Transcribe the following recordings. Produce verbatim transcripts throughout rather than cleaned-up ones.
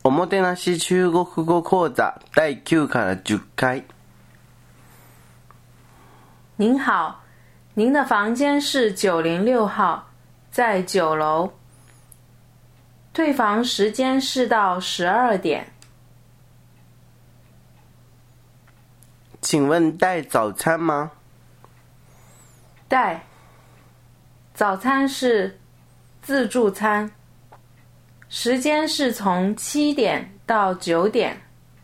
おもてなし中国語講座第九から十回。 您好，您的房间是九零六号，在九楼。退房时间是到十二点。 请问带早餐吗？ 带。早餐是自助餐，时间是从七点到九点。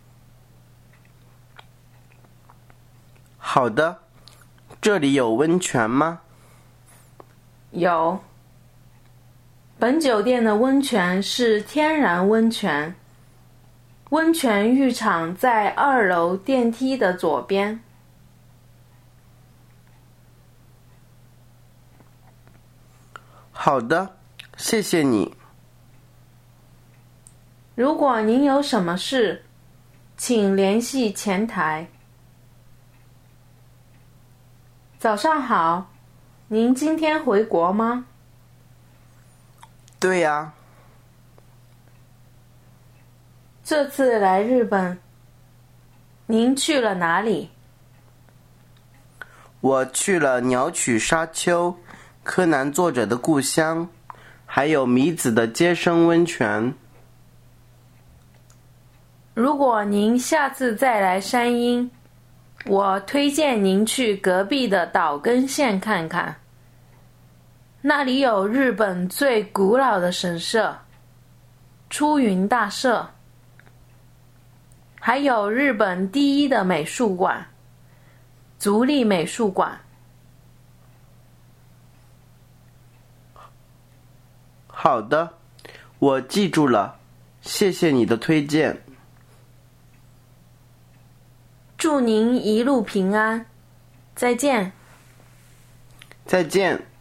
好的，这里有温泉吗？ 有。本酒店的温泉是天然温泉，温泉浴场在二楼电梯的左边。 好的，谢谢你。 如果您有什么事，请联系前台。早上好，您今天回国吗？ 对呀。 这次来日本，您去了哪里？ 我去了鸟取沙丘，柯南作者的故乡，还有米子的接生温泉。 如果您下次再来山阴，我推荐您去隔壁的岛根县看看，那里有日本最古老的神社出云大社，还有日本第一的美术馆足利美术馆。 好的，我记住了，谢谢你的推荐。 祝您一路平安，再见。 再见。